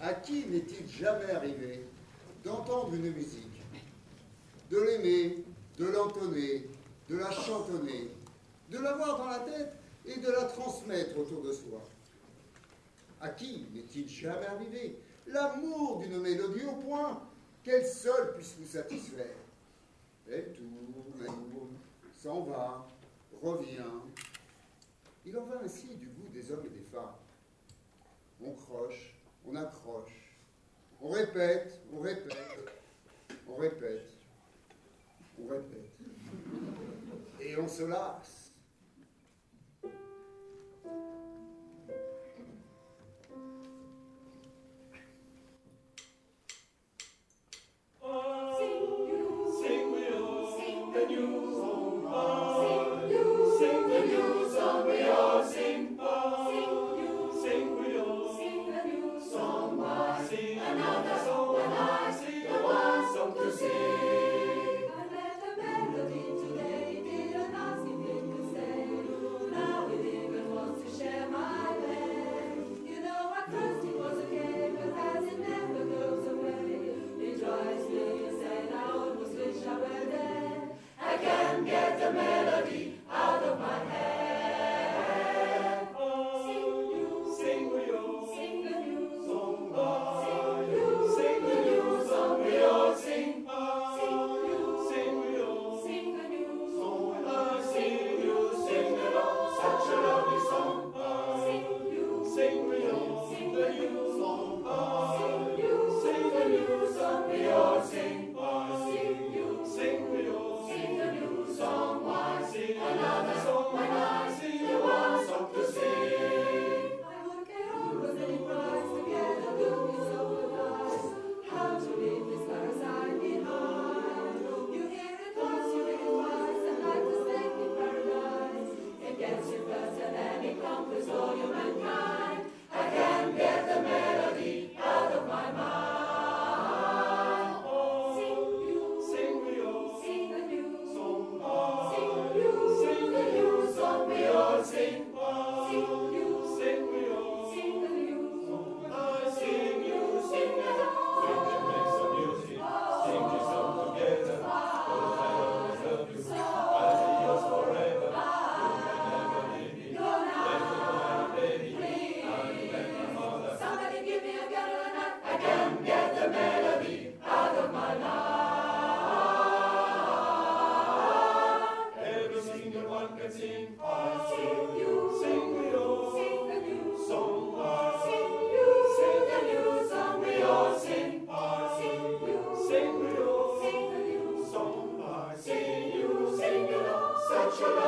À qui n'est-il jamais arrivé d'entendre une musique, de l'aimer, de l'entonner, de la chantonner, de l'avoir dans la tête et de la transmettre autour de soi? À qui n'est-il jamais arrivé l'amour d'une mélodie au point qu'elle seule puisse vous satisfaire? Elle tourne, s'en va, revient. Il en va ainsi du goût des hommes et des femmes. On croche, on accroche, on répète, on répète, on répète, on répète. Et on se lasse. Such a